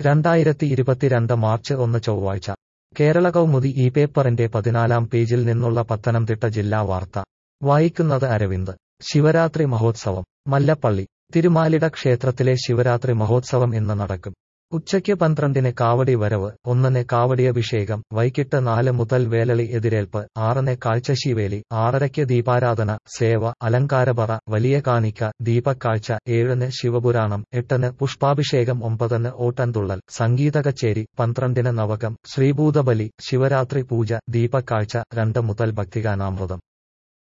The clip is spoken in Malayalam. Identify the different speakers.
Speaker 1: 2022 മാർച്ച് 1 ചൊവ്വാഴ്ച കേരള കൗമുദി ഈ പേപ്പറിന്റെ 14-ാം പേജിൽ നിന്നുള്ള പത്തനംതിട്ട ജില്ലാ വാർത്ത വായിക്കുന്നത് അരവിന്ദ്. ശിവരാത്രി മഹോത്സവം മല്ലപ്പള്ളി. തിരുമാലിട ക്ഷേത്രത്തിലെ ശിവരാത്രി മഹോത്സവം ഇന്ന് നടക്കും. ഉച്ചയ്ക്ക് 12-ന് കാവടി വരവ്, 1-ന് കാവടിയഭിഷേകം, വൈകിട്ട് 4 മുതൽ വേലളി എതിരേൽപ്പ്, 6-ന് കാഴ്ചശീവേലി, 6:30-ക്ക് ദീപാരാധന, സേവ, അലങ്കാരപറ, വലിയ കാണിക്ക, ദീപക്കാഴ്ച, 7-ന് ശിവപുരാണം, 8-ന് പുഷ്പാഭിഷേകം, 9-ന് ഓട്ടൻതുള്ളൽ, സംഗീതകച്ചേരി, 12-ന് നവകം, ശ്രീഭൂതബലി, ശിവരാത്രി പൂജ, ദീപക്കാഴ്ച, 2 മുതൽ ഭക്തിഗാനാമൃതം.